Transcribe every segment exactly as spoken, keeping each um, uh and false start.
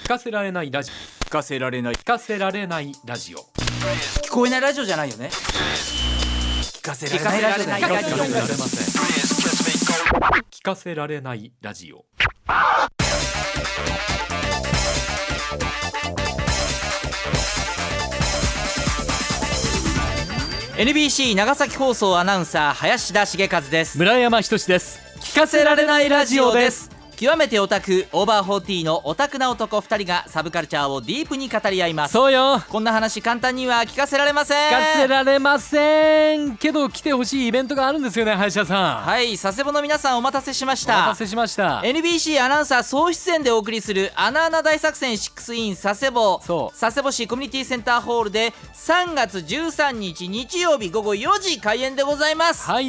聞かせられないラジオ、 聞かせられない聞かせられないラジオ、 聞こえないラジオじゃないよね。聞かせられないラジオだよ。 聞かせられません。聞かせられないラジオ。 エヌビーシー 長崎放送アナウンサー林田茂和です。 村山仁です。 聞かせられないラジオです。極めてオタクオーバーフォーティーのオタクな男ふたりがサブカルチャーをディープに語り合います。 そうよ、 こんな話簡単には聞かせられません。 聞かせられませんけど来てほしいイベントがあるんですよね、林田さん。 はい、佐世保の皆さんお待たせしました。 お待たせしました。 エヌビーシー アナウンサー総出演でお送りするアナアナ大作戦シックスイン佐世保、 そう佐世保市コミュニティセンターホールでさんがつじゅうさんにち日曜日ごごよじ開演でございます。 はい、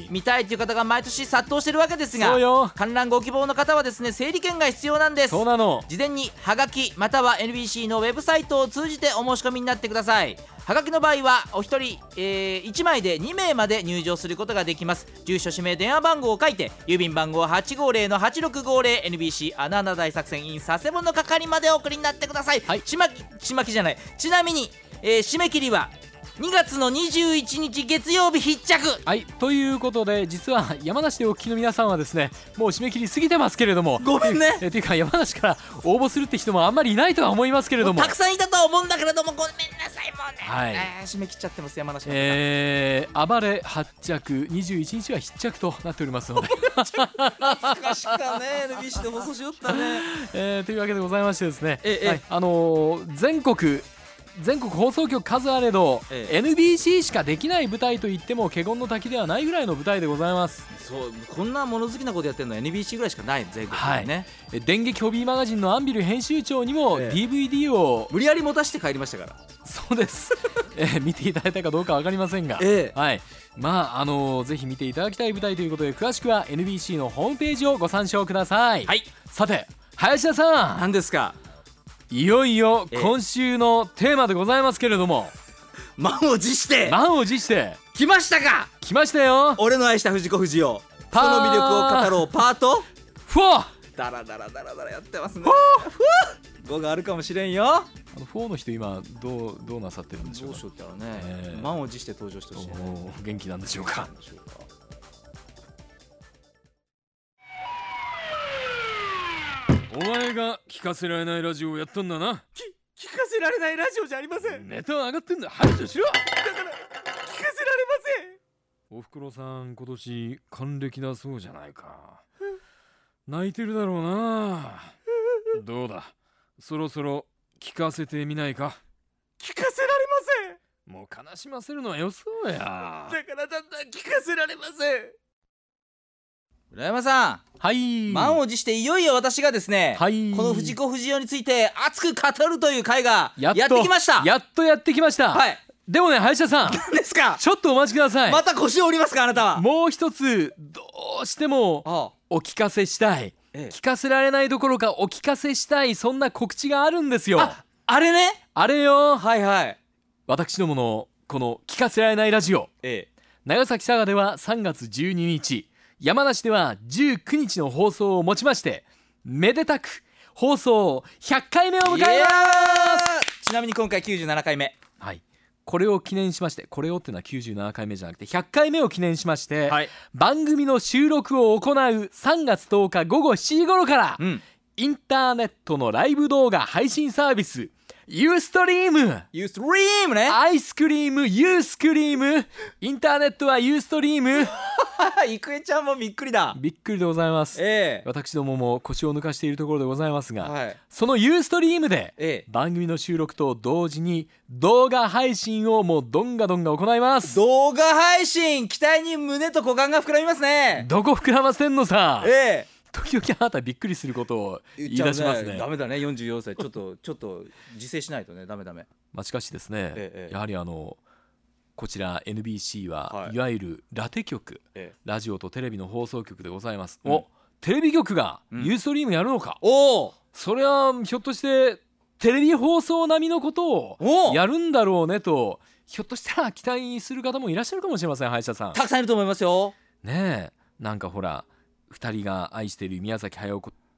見たいという方が毎年殺到してるわけですが、 そうよ、 観覧ご希望の方はですね、整理券が必要なんです。 そうなの。 事前にハガキまたは エヌビーシー のウェブサイトを通じてお申し込みになってください。ハガキの場合はお一人、えー、いちまいでにめいまで入場することができます。住所氏名電話番号を書いて郵便番号 はちごーぜろのはちろくごーぜろ エヌビーシー アナアナ大作戦 in 佐世保の係までお送りになってください。 はい、 ちまきちまきじゃないちなみに、えー、締め切りはにがつのにじゅういちにち月曜日必着。 はい、ということで実は山梨でお聞きの皆さんはですね、もう締め切り過ぎてますけれども、 ごめんね。 えというか山梨から応募するって人もあんまりいないとは思いますけれども、 たくさんいたとは思うんだけれどもごめんなさい。もうね、 はい、 えー、締め切っちゃってます山梨の方、 えー、暴れ発着にじゅういちにちは必着となっておりますので懐かしかね エヌビーシー で放送しよったね、 えー、というわけでございましてですね、 ええ、 はい、あのー、全国全国放送局数あれど、 ええ、 エヌビーシー しかできない舞台といっても華厳の滝ではないぐらいの舞台でございます。 そうこんな物好きなことやってるのは エヌビーシー ぐらいしかない全国でね、 はい、電撃ホビーマガジンのアンビル編集長にも ディーブイディー を、 ええ、無理やり持たして帰りましたから。 そうです、えー、見ていただいたかどうか分かりませんが、 ええ、 はい、まああのー、ぜひ見ていただきたい舞台ということで詳しくは エヌビーシー のホームページをご参照ください。 はい、 さて林田さん、 何ですか。 いよいよ今週のテーマでございますけれども、 満を持して満を持して来ましたか。 来ましたよ。 俺の愛した藤子不二雄、その魅力を語ろうパートフォー。 ダラダラダラダラやってますね。ごがあるかもしれんよ。 あのフォーの人今どうどうなさってるんでしょうか。 どうしようってのはね、 えー、 満を持して登場してほしい、ね、 元気なんでしょうか。お前が聞かせられないラジオをやったんだな。 き聞かせられないラジオじゃありません。 ネタは上がってんだ、排除しろ。だから聞かせられません。 おふくろさん今年還暦だそうじゃないか。泣いてるだろうな。どうだ、そろそろ聞かせてみないか。 聞かせられません。 もう悲しませるのはよそうや。だからだんだん聞かせられません。村山さん、 はい、 満を持していよいよ私がですね、 はい、 この藤子不二雄について熱く語るという回がやっやってきました。 やっとやってきました。 はい、 でもね林田さん、 何ですか。 ちょっとお待ちください。 また腰を折りますかあなたは。 もう一つどうしてもお聞かせしたい、ええ、聞かせられないどころかお聞かせしたい、そんな告知があるんですよ。 あ、あれね、 あれよ。 はいはい。 私どものこの聞かせられないラジオ、ええ、長崎佐賀ではさんがつじゅうににち、山梨ではじゅうくにちの放送をもちまして、めでたく放送ひゃっかいめを迎えます。 ちなみに今回きゅうじゅうななかいめ、 はい、これを記念しまして、これをってのはきゅうじゅうななかいめじゃなくてひゃっかいめを記念しまして、はい、番組の収録を行うさんがつとおかごごしちじ頃から、うん、インターネットのライブ動画配信サービスユーストリーム、 ユーストリームね、 アイスクリームユースクリーム、インターネットはユーストリーム郁恵ちゃんもびっくりだ。 びっくりでございます、えー、私どもも腰を抜かしているところでございますが、はい、そのユーストリームで、えー、番組の収録と同時に動画配信をもうどんがどんが行います。 動画配信、期待に胸と股間が膨らみますね。 どこ膨らませんのさ、 えー時々あなたびっくりすることを言い出しますね。 ダメだね、よんじゅうよんさいちょっとちょっと自制しないとね、ダメダメ。 まあ、しかしですね、ええ、やはりあのこちら エヌビーシー は、はい、いわゆるラテ局、ええ、ラジオとテレビの放送局でございます、うん、おテレビ局がユーストリームやるのか、うん、おそれはひょっとしてテレビ放送並みのことをやるんだろうねと、ひょっとしたら期待する方もいらっしゃるかもしれません。林田さん、 たくさんいると思いますよ。 ねえ、なんかほらふたりが愛している宮崎駿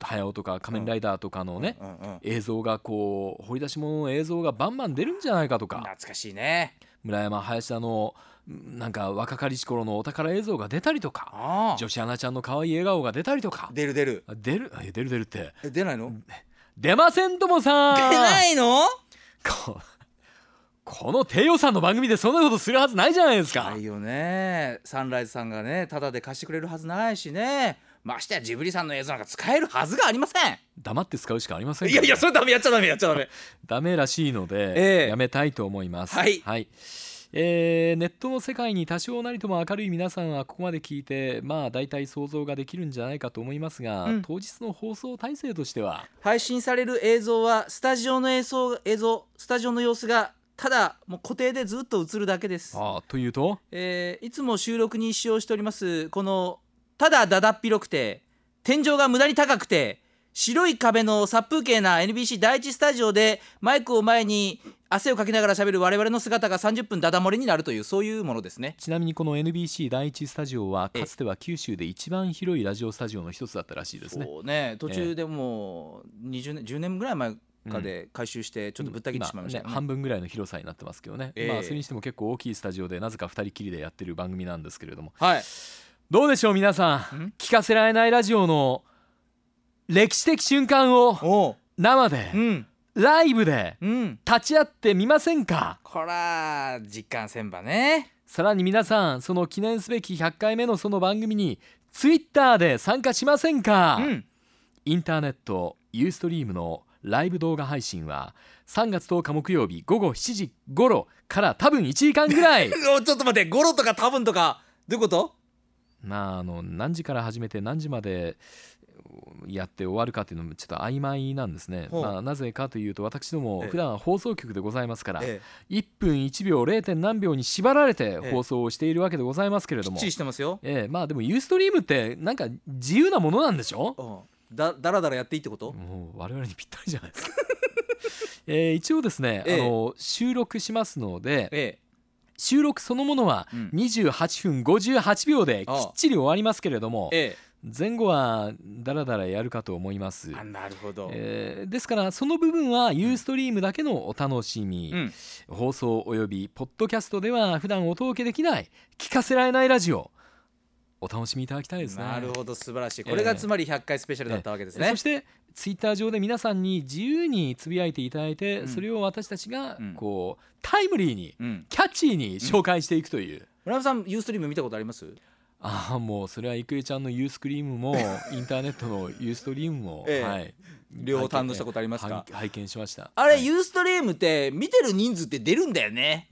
早尾とか仮面ライダーとかのね、 うんうんうん、 映像がこう掘り出し物の映像がバンバン出るんじゃないかとか、 懐かしいね。 村山林田のなんか若かりし頃のお宝映像が出たりとか、女子アナちゃんの可愛い笑顔が出たりとか。 出る出る出る出る出るってえ出ないの？ 出ませんともさ出ないの？ こ, この低予算の番組でそんなことするはずないじゃないですか。 ないよね。サンライズさんがねタダで貸してくれるはずないしね、ましてやジブリさんの映像なんか使えるはずがありません。 黙って使うしかありません、ね、 いやいやそれダメ、やっちゃダメやっちゃダメダメらしいので、えー、やめたいと思います。 はい、 はい。えー、ネットの世界に多少なりとも明るい皆さんはここまで聞いてまあ大体想像ができるんじゃないかと思いますが、うん、当日の放送体制としては配信される映像はスタジオの映像、映像スタジオの様子がただもう固定でずっと映るだけです。 あというと、 えー、いつも収録に使用しておりますこのただだだっ広くて天井が無駄に高くて白い壁の殺風景な エヌビーシー 第一スタジオでマイクを前に汗をかきながら喋る我々の姿がさんじゅっぷんダダ漏れになるというそういうものですね。 ちなみにこの エヌビーシー 第一スタジオはかつては九州で一番広いラジオスタジオの一つだったらしいですね。 そうね、途中でもうにじゅうねんじゅうねんぐらい前かで改修してちょっとぶった切ってしまいましたね、 うんね、半分ぐらいの広さになってますけどね、えーまあ、それにしても結構大きいスタジオでなぜかふたりきりでやってる番組なんですけれども、 はい、 どうでしょう皆さん、聞かせられないラジオの歴史的瞬間を生で、うん、ライブで立ち会ってみませんか。 こら実感せんばね。 さらに皆さんその記念すべきひゃっかいめのその番組にツイッターで参加しませんか、うん、インターネットユーストリームのライブ動画配信はさんがつとおか木曜日午後しちじ頃から多分いちじかんぐらいちょっと待って、頃とか多分とかどういうこと？ まああの何時から始めて何時までやって終わるかっていうのもちょっと曖昧なんですね。まあ、なぜかというと私ども普段は放送局でございますから、ええ、いっぷんいちびょう れい. 点何秒に縛られて放送をしているわけでございますけれども、 きっちりしてますよ、 ええ、まあでもユーストリームってなんか自由なものなんでしょ。 だ, だらだらやっていいってこと？ もう我々にぴったりじゃないですか、えー、一応ですね、ええ、あの収録しますので、ええ、収録そのものはにじゅうはっぷんごじゅうはちびょうできっちり終わりますけれども、ええ前後はだらだらやるかと思います。 あ、なるほど、 えー、ですからその部分はユーストリームだけのお楽しみ、うん、放送およびポッドキャストでは普段お届けできない聞かせられないラジオお楽しみいただきたいですね。 なるほど、素晴らしい。これがつまりひゃっかいスペシャルだったわけですね、 えーえー、そしてツイッター上で皆さんに自由につぶやいていただいて、うん、それを私たちがこう、うん、タイムリーに、うん、キャッチーに紹介していくという、うん、 村山さんユーストリーム見たことあります？ ああ、もうそれは郁恵ちゃんのユースクリームもインターネットのユーストリームも、ええ、はい、 両方堪能したことありますか？ 拝見しました。 あれ、 はい、 ユーストリームって見てる人数って出るんだよね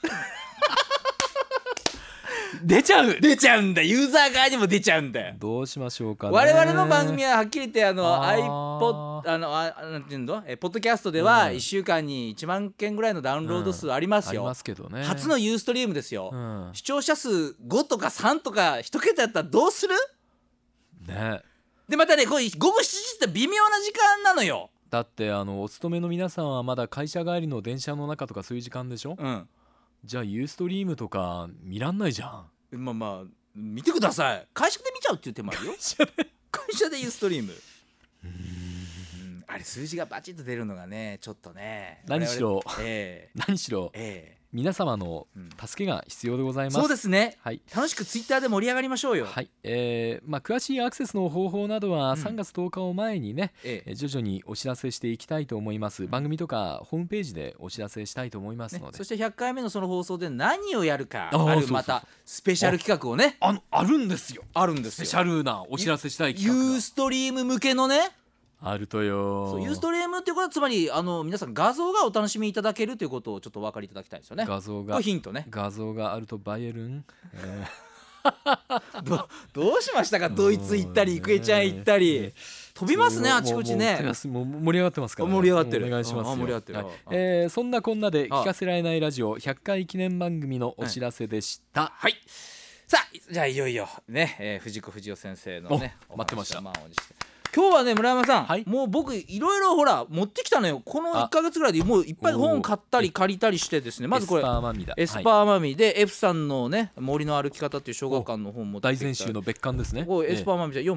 出ちゃう出ちゃうんだ、ユーザー側にも出ちゃうんだよ。 どうしましょうかね。 我々の番組ははっきり言ってあの iPod あのあなんていうのえポッドキャストではいっしゅうかんにいちまんけんぐらいのダウンロード数ありますよ、 うん、ありますけどね。 初のユーストリームですよ、うん、視聴者数ごとかさんとかいちけたやったらどうするね。 でまたね、これ午後しちじって微妙な時間なのよ。 だってあのお勤めの皆さんはまだ会社帰りの電車の中とかそういう時間でしょ、うん、じゃあユーストリームとか見らんないじゃん。 まあまあ見てください。会社で見ちゃうっていう手もあるよ会社でユーストリーム、うーん、あれ数字がバチッと出るのがねちょっとね、 何しろ、えー、何しろ、えー皆様の助けが必要でございます、 うん、そうですね、 はい、 楽しくツイッターで盛り上がりましょうよ。 はい、えーまあ、詳しいアクセスの方法などはさんがつとおかを前にね、うんええ、徐々にお知らせしていきたいと思います、うん、番組とかホームページでお知らせしたいと思いますので、 ね、そしてひゃっかいめのその放送で何をやるかある、またスペシャル企画をねあ, あ, あるんですよ。 あるんですよ、 スペシャルなお知らせしたい企画がユーストリーム向けのねあるとよ。 そうユーストリームっていうことはつまりあの皆さん画像がお楽しみいただけるということをちょっとお分かりいただきたいですよね。 画像がこれヒントね。 画像があると映えるん、えー、ど, どうしましたか。ドイツ行ったり郁恵ちゃん行ったり飛びますねあちこちね。 もうもう盛り上がってますから、ね、 盛り上がってる。 お願いしますよ。 盛り上がってる、はいえー、そんなこんなで聞かせられないラジオひゃっかい記念番組のお知らせでした、 はい、はい、さあじゃあいよいよね、えー、藤子不二雄先生のね待ってました。 今日はね村山さん、はい、もう僕いろいろほら持ってきたのよ。このいっかげつぐらいでもういっぱい本買ったり借りたりしてですね。まずこれエスパーマミだエスパーマミで F さんのね森の歩き方っていう小学館の本も大全集の別館ですね。 これエスパーマミじゃ読む？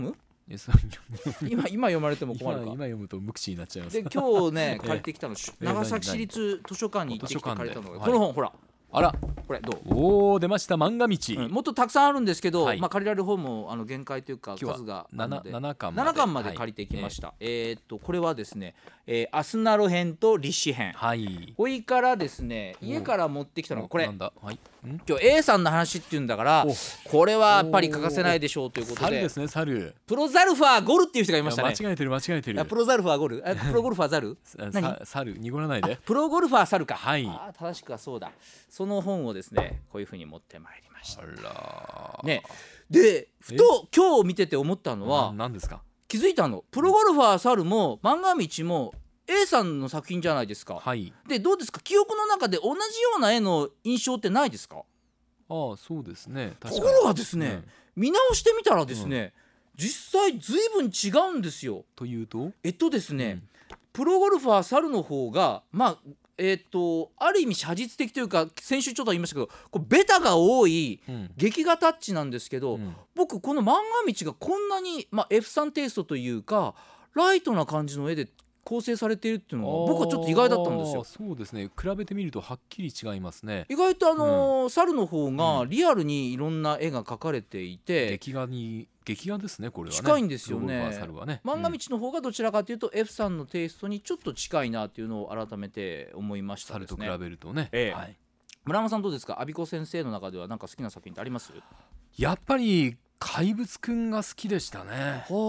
今今読まれても困るか。 今, 今読むと無口になっちゃいます。 で今日ね借りてきたの、え長崎市立図書館に行ってきて借りたのがこの本、ほらあらこれどう。 おお出ました漫画道、 うん、もっとたくさんあるんですけど、はい、まあ、借りられる本もあの限界というか数があるので 7, 7巻までななかんまで借りてきました、はい、えー、っとこれはですね、えー、アスナロ編と立志編、はい、これからですね家から持ってきたのがこれなんだ、はい、今日 A さんの話っていうんだからこれはやっぱり欠かせないでしょうということで、 猿ですね猿プロザルファーゴルっていう人がいましたね。 間違えてる間違えてる。 プロザルファーゴルプロゴルファーザル何猿濁らないでプロゴルファー猿か、 はい、 あ正しくはそうだ。その本をですねこういう風に持ってまいりました。 あらね、でふと今日見てて思ったのは何ですか。 気づいたの。プロゴルファー猿も漫画道も A さんの作品じゃないですか、 はい、 でどうですか記憶の中で同じような絵の印象ってないですか。 ああそうですね。確かに。 ところがですね、うん、見直してみたらですね、うん、実際ずいぶん違うんですよ。 というとえっとですね、うん、プロゴルファー猿の方がまあえー、とある意味写実的というか先週ちょっと言いましたけどこうベタが多い劇画タッチなんですけど、うん、僕この漫画道がこんなに、まあ、エフ さんテイストというかライトな感じの絵で構成されているっていうのは僕はちょっと意外だったんですよ。 そうですね比べてみるとはっきり違いますね。 意外とあのーうん、猿の方がリアルにいろんな絵が描かれていて、 うん、劇画に劇画ですねこれはね近いんですよね。 ね漫画道の方がどちらかというと F さんのテイストにちょっと近いなっていうのを改めて思いましたですね。 猿と比べるとね、 ええはい、村山さんどうですか。阿比子先生の中では何か好きな作品ってあります？ やっぱり怪物くんが好きでしたね。 うん、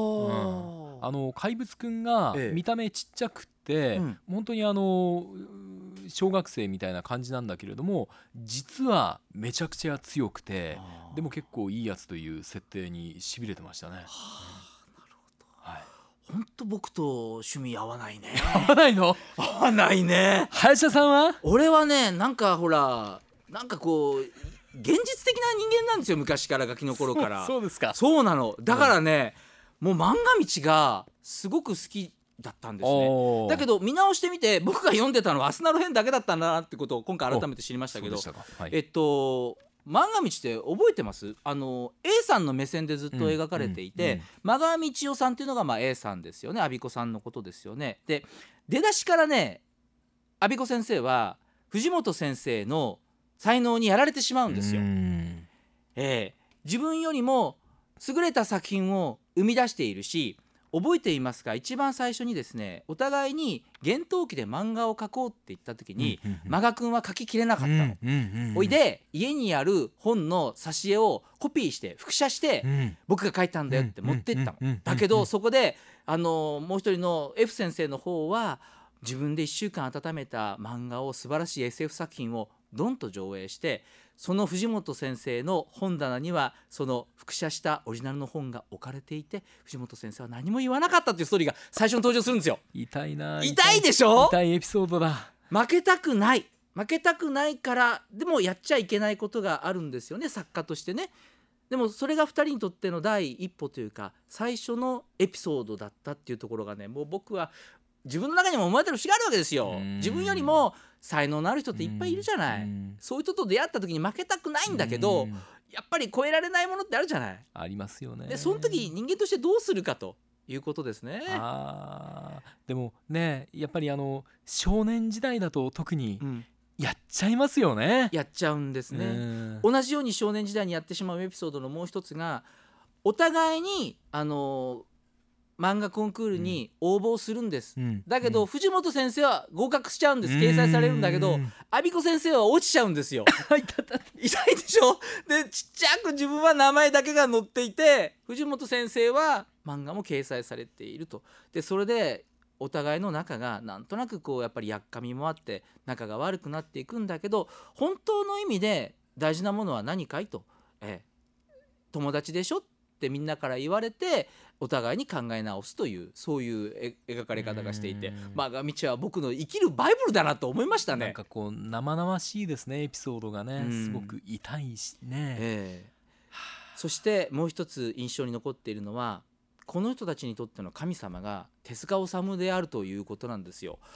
あの怪物くんが見た目ちっちゃくって、ええうん、本当にあの小学生みたいな感じなんだけれども実はめちゃくちゃ強くてでも結構いいやつという設定にしびれてましたね。はあ、なるほど、はい、本当僕と趣味合わないね。 合わないの？ 合わないね。 林田さんは？ 俺はねなんかほらなんかこう現実的な人間なんですよ昔からガキの頃から。 そう、そうですか。 そうなのだからね、うん、もう漫画道がすごく好きだったんですね。だけど見直してみて僕が読んでたのはアスナロ編だけだったんだなってことを今回改めて知りましたけど、はい、えっと漫画道って覚えてます？あの A さんの目線でずっと描かれていて、間川道夫さんっていうのがまあ A さんですよね。阿比子さんのことですよね。で出だしからね阿比子先生は藤本先生の才能にやられてしまうんですよ。えー、自分よりも優れた作品を生み出しているし覚えていますか？一番最初にですねお互いに厳冬期で漫画を描こうって言った時に間賀くんは描ききれなかったの。おいで家にある本の挿絵をコピーして複写して僕が描いたんだよって持ってったの。だけどそこであのもう一人の F 先生の方は自分でいっしゅうかん温めた漫画を素晴らしい エスエフ 作品をドンと上映してその藤本先生の本棚にはその複写したオリジナルの本が置かれていて藤本先生は何も言わなかったっていうストーリーが最初に登場するんですよ。 痛いな。 痛いでしょ。 痛いエピソードだ。 負けたくない負けたくないからでもやっちゃいけないことがあるんですよね作家としてね。でもそれがふたりにとっての第一歩というか最初のエピソードだったっていうところがねもう僕は自分の中にも思われてる節があるわけですよ。自分よりも才能のある人っていっぱいいるじゃない。そういう人と出会った時に負けたくないんだけどやっぱり超えられないものってあるじゃない。 ありますよね。 でその時人間としてどうするかということですね。 あでもねやっぱりあの少年時代だと特にやっちゃいますよね、 うん、やっちゃうんですね。同じように少年時代にやってしまうエピソードのもう一つがお互いにあの漫画コンクールに応募するんです、うん、だけど、うん、藤本先生は合格しちゃうんです。掲載されるんだけど阿比子先生は落ちちゃうんですよ。痛いでしょ。でちっちゃく自分は名前だけが載っていて藤本先生は漫画も掲載されていると。でそれでお互いの仲がなんとなくこうやっぱりやっかみもあって仲が悪くなっていくんだけど本当の意味で大事なものは何かいと、ええ、友達でしょってみんなから言われてお互いに考え直すというそういう描かれ方がしていて漫画道は僕の生きるバイブルだなと思いましたね。 なんかこう生々しいですねエピソードがねすごく痛いしね、えー、そしてもう一つ印象に残っているのはこの人たちにとっての神様が手塚治虫であるということなんですよ、うん、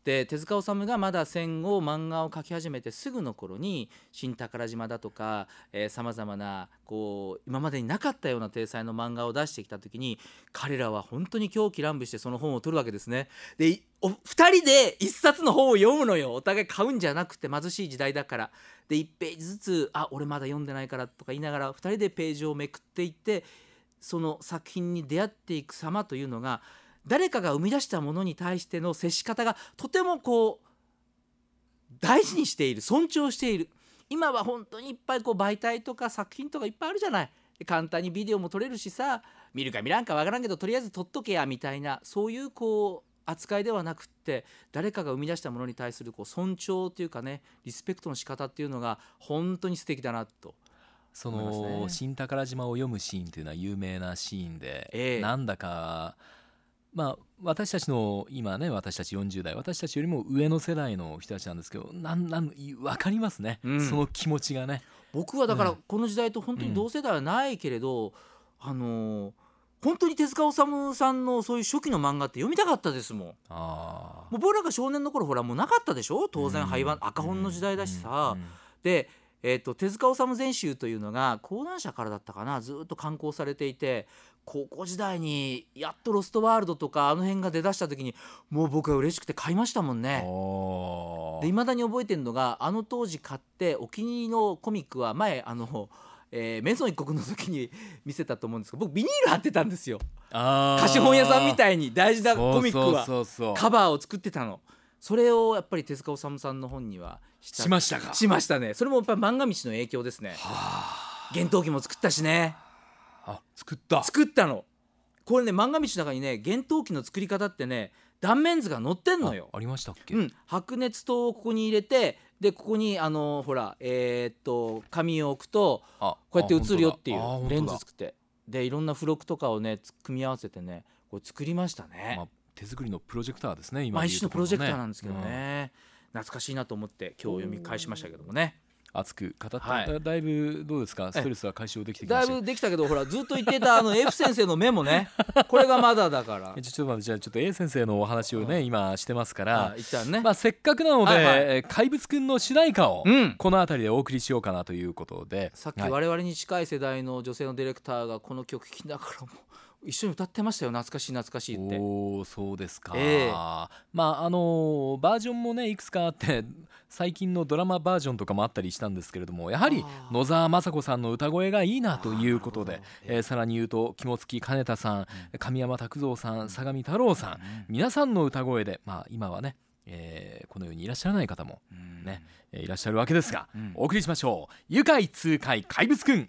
で手塚治虫がまだ戦後漫画を描き始めてすぐの頃に新宝島だとかさまざまなこう今までになかったような体裁の漫画を出してきた時に彼らは本当に狂喜乱舞してその本を取るわけですね。でおふたりで一冊の本を読むのよ。お互い買うんじゃなくて貧しい時代だからでいちページずつあ俺まだ読んでないからとか言いながらふたりでページをめくっていってその作品に出会っていく様というのが誰かが生み出したものに対しての接し方がとてもこう大事にしている尊重している。今は本当にいっぱいこう媒体とか作品とかいっぱいあるじゃない。で簡単にビデオも撮れるしさ見るか見らんかわからんけどとりあえず撮っとけやみたいなそういうこう扱いではなくって誰かが生み出したものに対するこう尊重というかねリスペクトの仕方っていうのが本当に素敵だなと。 その、ね、新宝島を読むシーンというのは有名なシーンで、えー、なんだかまあ、私たちの今ね私たちよんじゅう代私たちよりも上の世代の人たちなんですけどなんなん分かりますね、うん、その気持ちがね。 僕はだからこの時代と本当に同世代はないけれど、うん、あのー、本当に手塚治虫さんのそういう初期の漫画って読みたかったですもん。あもう僕らが少年の頃ほらもうなかったでしょ当然廃盤、うん、赤本の時代だしさ、うんうん、でえー、と手塚治虫全集というのが講談社からだったかなずっと刊行されていて高校時代にやっとロストワールドとかあの辺が出だした時にもう僕は嬉しくて買いましたもんね。で未だに覚えてるのがあの当時買ってお気に入りのコミックは前あの、えー、メゾン一国の時に見せたと思うんですけど僕ビニール貼ってたんですよ。貸本屋さんみたいに大事なコミックはカバーを作ってたの。それをやっぱり手塚治虫さんの本にはしたしましたか。 しましたね。それもやっぱり漫画道の影響ですね。幻冬記も作ったしね。 あ作った作ったのこれね漫画道の中にね幻冬記の作り方ってね断面図が載ってんのよ。 あ, ありましたっけ、 うん、白熱灯をここに入れてでここにあのほらえー、っと紙を置くとこうやって映るよっていうレンズ作ってでいろんな付録とかをね組み合わせてねこれ作りましたね、まあ手作りのプロジェクターですね。 今でいうところのね、一種のプロジェクターなんですけどね、うん、懐かしいなと思って今日読み返しましたけどもね。 熱く語って、はい、だいぶどうですかストレスは解消できてきました。 だいぶできたけどほらずっと言ってたあの F 先生のメモねこれがまだだからちょっと待ってじゃあちょっと A 先生のお話をね、うん、今してますから、 一旦ね、 まあ、せっかくなので、はいはい、怪物くんの主題歌をこの辺りでお送りしようかなということで、 うん、さっき我々に近い世代の女性のディレクターがこの曲聴きながらも一緒に歌ってましたよ。懐かしい懐かしいって。 おそうですか、えー、まああのバージョンもねいくつかあって最近のドラマバージョンとかもあったりしたんですけれどもやはり野沢雅子さんの歌声がいいなということで、えー、さらに言うと肝付兼太さん神山拓三さん相模太郎さん、うん、皆さんの歌声で、まあ、今はね、えー、このようにいらっしゃらない方も、ねうん、いらっしゃるわけですが、うん、お送りしましょう。愉快痛快怪物くん。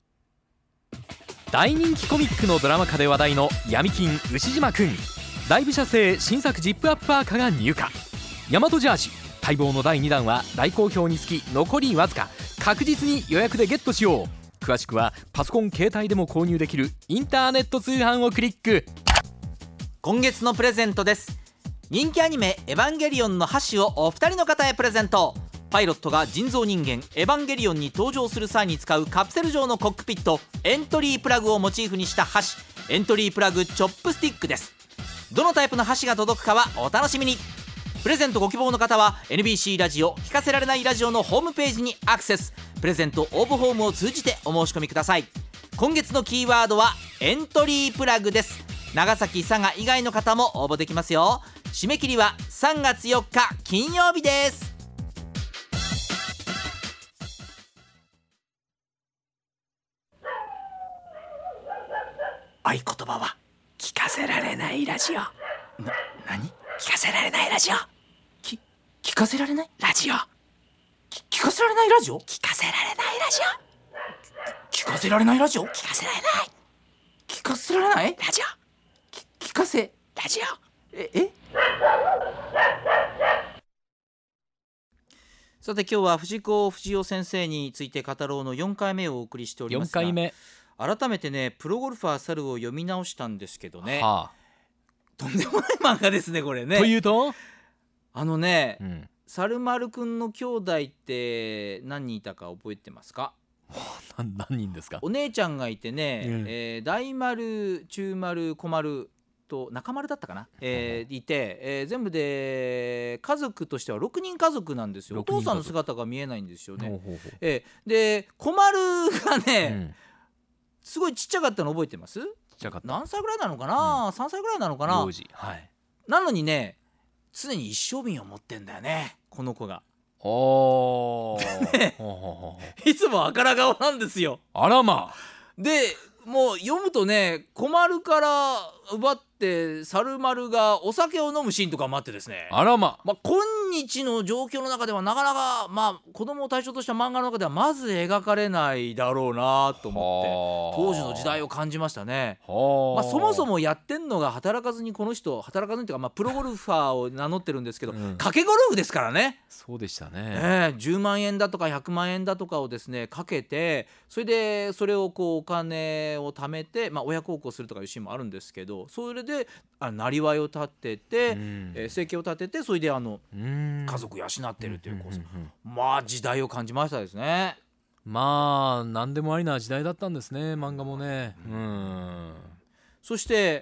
大人気コミックのドラマ化で話題の闇金牛島くん。ライブ社製新作ジップアップパーカが入荷。大和ジャージ待望のだいにだんは大好評につき残りわずか。確実に予約でゲットしよう。詳しくはパソコン携帯でも購入できるインターネット通販をクリック。 今月のプレゼントです。人気アニメエヴァンゲリオンの箸をお二人の方へプレゼント。パイロットが人造人間エヴァンゲリオンに登場する際に使うカプセル状のコックピットエントリープラグをモチーフにした箸エントリープラグチョップスティックです。どのタイプの箸が届くかはお楽しみに。プレゼントご希望の方は エヌビーシー ラジオ聞かせられないラジオのホームページにアクセス。プレゼント応募フォームを通じてお申し込みください。今月のキーワードはエントリープラグです。長崎佐賀以外の方も応募できますよ。締め切りはさんがつよっか金曜日です。合言葉は聞かせられないラジオ。な、何？聞かせられないラジオ。き、聞かせられないラジオ。き、聞かせられないラジオ。聞かせられないラジオ。聞かせられないラジオ。聞かせられない。聞かせられないラジオ。き、聞かせラジオ。え、え？さて今日は藤子不二雄先生について語ろうのよんかいめをお送りしておりますが、よんかいめ改めてねプロゴルファー猿を読み直したんですけどね、はあ、とんでもない漫画ですねこれね。 というとあのね、うん、猿丸くんの兄弟って何人いたか覚えてますか？ 何人ですか？ お姉ちゃんがいてね、うん、えー、大丸中丸小丸と中丸だったかな、えー、いて、えー、全部で家族としてはろくにん家族なんですよ。お父さんの姿が見えないんですよね。ほうほうほう、えー、で小丸がね、うん、すごいちっちゃかったの覚えてます？ちっちゃかった。何歳ぐらいなのかな、うん、さんさいぐらいなのかな、 幼児、はい、 なのにね常に一升瓶を持ってんだよねこの子が。 おいつも赤ら顔なんですよ。 あらまあ。 でもう読むとね小丸から奪って猿丸がお酒を飲むシーンとかもあってですね、 あらま、 まあ、今日の状況の中ではなかなか、まあ、子供を対象とした漫画の中ではまず描かれないだろうなと思って当時の時代を感じましたね。まあ、そもそもやってんのが働かずにこの人働かずにというか、まあ、プロゴルファーを名乗ってるんですけど、うん、賭けゴルフですからね。 そうでしたね、 えー、じゅうまんえんだとかひゃくまんえんだとかをですねかけて、それでそれをこうお金を貯めて、まあ、親孝行するとかいうシーンもあるんですけど、それであなりわいを立てて、うん、えー、生計を立ててそれであの家族を養ってるというこう、まあ時代を感じましたですね。 まあ何でもありな時代だったんですね漫画もね。うん、 そして、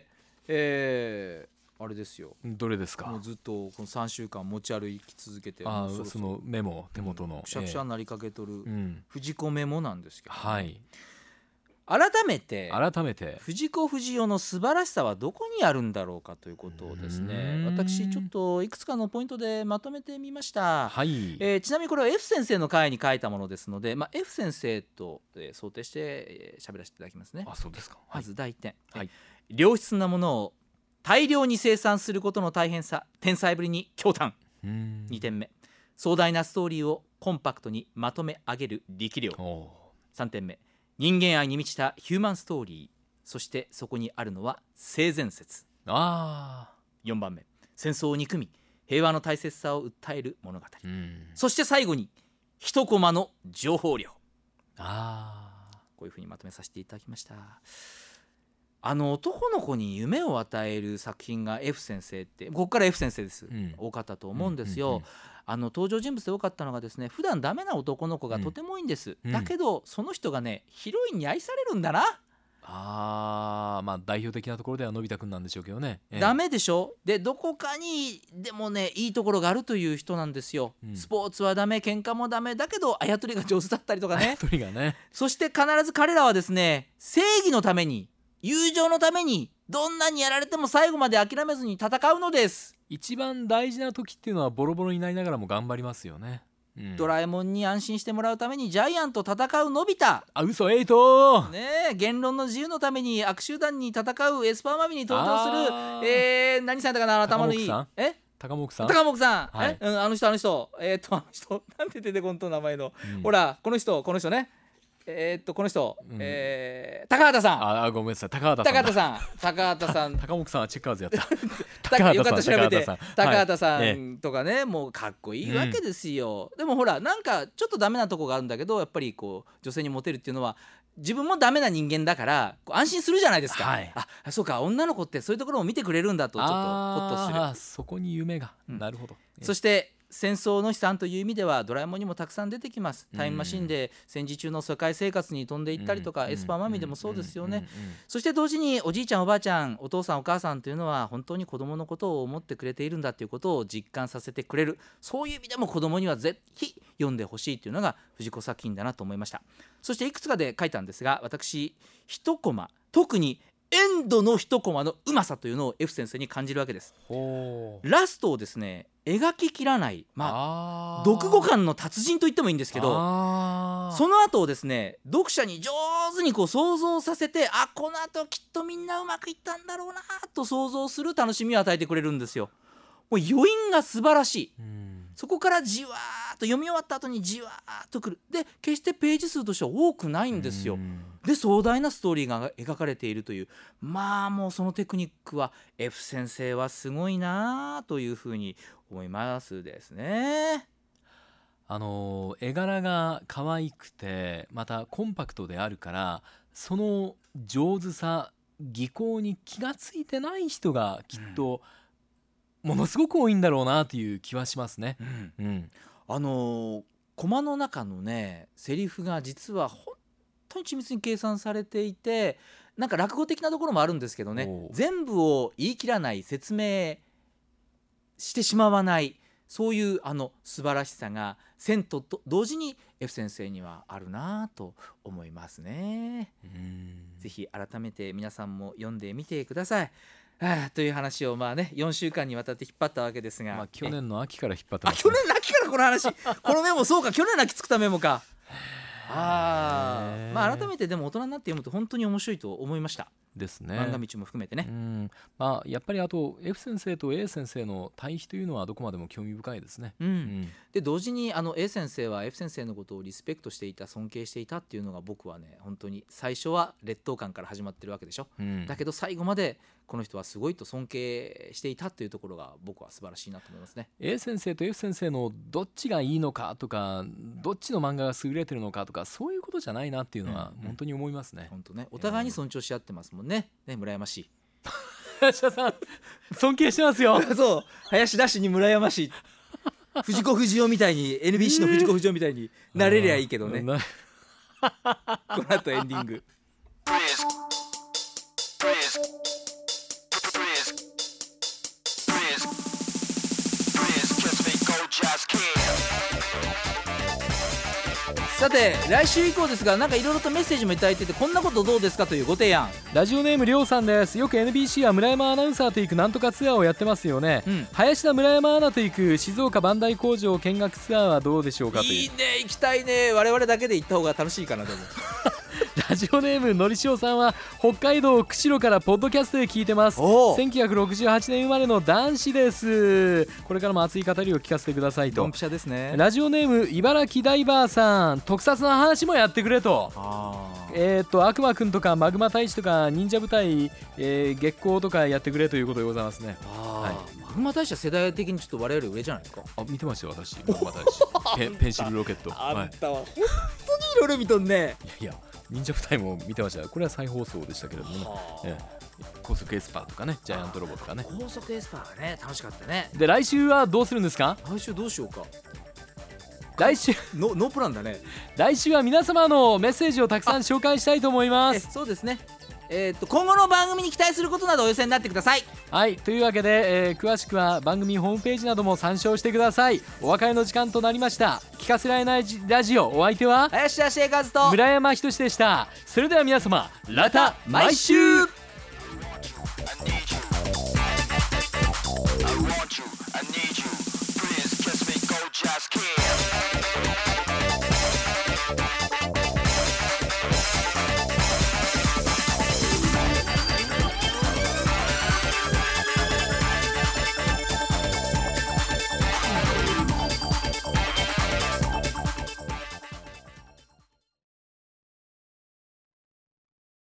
えー、あれですよ。 どれですか？ もうずっとこのさんしゅうかん持ち歩き続けて、 あそろそろそのメモ手元の、 うん、くしゃくしゃになりかけとる、 うん、 藤子メモなんですけど、ね、 はい、 改めて改めて藤子不二雄の素晴らしさはどこにあるんだろうかということをですね、私ちょっといくつかのポイントでまとめてみました、 はい、 えー、ちなみにこれは F 先生の回に書いたものですので、まあ、F 先生と、えー、想定して喋、えー、らせていただきますね。 あ、そうですか。 まずだいいってん、 はい、 良質なものを大量に生産することの大変さ、天才ぶりに驚嘆。にてんめ、壮大なストーリーをコンパクトにまとめ上げる力量。さんてんめ、人間愛に満ちたヒューマンストーリー、そしてそこにあるのは性善説。 あよんばんめ、戦争を憎み平和の大切さを訴える物語。そして最後に一コマの情報量。 あこういうふうにまとめさせていただきました。あの男の子に夢を与える作品が F 先生って、ここから F 先生です、うん、多かったと思うんですよ、うんうんうん、あの登場人物で多かったのがですね、普段ダメな男の子がとても多いんです、うん、だけどその人がねヒロインに愛されるんだな。 あまあ代表的なところではのび太くんなんでしょうけどね、 ええ、ダメでしょ。でどこかにでもねいいところがあるという人なんですよ、うん、スポーツはダメ、喧嘩もダメだけどあやとりが上手だったりとかね、 あやとりがね。 そして必ず彼らはですね、正義のために友情のためにどんなにやられても最後まで諦めずに戦うのです。 一番大事な時っていうのはボロボロになりながらも頑張りますよね、うん、 ドラえもんに安心してもらうためにジャイアンと戦うのび太、 あ嘘エイトねえ、言論の自由のために悪集団に戦うエスパーマミに登場する、えー、何さんだかな、頭のいいえ高木さん高木さん、 はい、 え、うん、あの人あの人えー、っとあの人なんて出てこんと名前の、うん、ほらこの人この人ね、えー、っとこの人、うん、えー、高畑さん。 あ、ごめんなさい、高畑さん。 高畑さん。高畑さん。 高木さんはチェッカーズやった。 高よかった調べて。高畑さんとかね、はい、もうかっこいいわけですよ、うん。でもほらなんかちょっとダメなとこがあるんだけど、やっぱりこう女性にモテるっていうのは自分もダメな人間だから安心するじゃないですか。はい、あ、そうか、女の子ってそういうところも見てくれるんだとちょっとホッとする。 あ、そこに夢が、うん、なるほど。 そして戦争の悲惨という意味ではドラえもんにもたくさん出てきます。タイムマシンで戦時中の世界生活に飛んでいったりとか、エスパーマミでもそうですよね。そして同時におじいちゃんおばあちゃん、お父さんお母さんというのは本当に子供のことを思ってくれているんだということを実感させてくれる、そういう意味でも子供にはぜひ読んでほしいというのが藤子作品だなと思いました。そしていくつかで書いたんですが、私一コマ、特にエンドの一コマのうまさというのを F 先生に感じるわけです。ラストをですね描ききらない、まあ読後感の達人と言ってもいいんですけど、その後をですね読者に上手にこう想像させて、あ、この後きっとみんなうまくいったんだろうなと想像する楽しみを与えてくれるんですよ。もう余韻が素晴らしい。そこからじわーっと読み終わった後にじわーっとくる。で決してページ数としては多くないんですよ。で壮大なストーリーが描かれているという、まあもうそのテクニックは F 先生はすごいなというふうに思いますですね。 あの絵柄が可愛くてまたコンパクトであるから、その上手さ技巧に気がついてない人がきっと、うん、ものすごく多いんだろうなという気はしますね、うんうん、 あのコマの中のねセリフが実は本当に緻密に計算されていて、なんか落語的なところもあるんですけどね、全部を言い切らない、説明してしまわない、そういうあの素晴らしさが線と同時に F 先生にはあるなと思いますね。うーん、ぜひ改めて皆さんも読んでみてください。ああという話をまあねよんしゅうかんにわたって引っ張ったわけですが、 まあ、去年の秋から引っ張ってます、ね、 あ去年の秋からこの話このメモ、そうか、去年の秋作ったメモか。あまあ改めてでも大人になって読むと本当に面白いと思いましたですね。 漫画道も含めてね。 うん、まあ、やっぱりあと F 先生と A 先生の対比というのはどこまでも興味深いですね。 うんうん、で同時にあの A 先生は F 先生のことをリスペクトしていた、尊敬していたっていうのが僕はね本当に最初は劣等感から始まってるわけでしょ、うん、だけど最後までこの人はすごいと尊敬していたっていうところが僕は素晴らしいなと思いますね。 A 先生と F 先生のどっちがいいのかとか、どっちの漫画が優れてるのかとか、そういうことじゃないなっていうのは本当に思いますね、うんうん、 本当ね、お互いに尊重し合ってますもんね。ね、村山氏林田さん尊敬してますよそう林田氏に村山氏藤子不二雄みたいに エヌビーシー の藤子不二雄みたいになれりゃいいけどね、えー、この後エンディング。さて来週以降ですが、なんかいろいろとメッセージもいただいてて、こんなことどうですかというご提案。 ラジオネームりょうさんです。よく エヌビーシー は村山アナウンサーと行くなんとかツアーをやってますよね、うん、林田村山アナと行く静岡磐梯工場見学ツアーはどうでしょうかという。 いいね、行きたいね。我々だけで行った方が楽しいかな。でもラジオネームのりしおさんは北海道釧路からポッドキャストで聞いてます。せんきゅうひゃくろくじゅうはちねん生まれの男子です。これからも熱い語りを聞かせてくださいと。 ドンピシャですね。 ラジオネーム茨城ダイバーさん、特撮の話もやってくれと。あえー、っと悪魔くんとかマグマ大使とか忍者部隊、えー、月光とかやってくれということでございますね。あ、 はい、マグマ大使は世代的にちょっと我々上じゃないですか。 あ、見てましたよ私マグマ大使ペン、ペンシルロケット。 あんたは、はい、本当にいろいろ見とんね。 いやいや忍者部隊も見てました。これは再放送でしたけれどもね、ええ、高速エスパーとかね、ジャイアントロボとかね。 高速エスパーがね楽しかったね。 で来週はどうするんですか。 来週どうしようか。 来週ノープランだね。 来週は皆様のメッセージをたくさん紹介したいと思います。 そうですね。えー、と今後の番組に期待することなどお寄せになってください。 はい、というわけで、えー、詳しくは番組ホームページなども参照してください。お別れの時間となりました。聞かせられないラジオ、お相手は林田シェイカーズと村山仁でした。それでは皆様、また来週。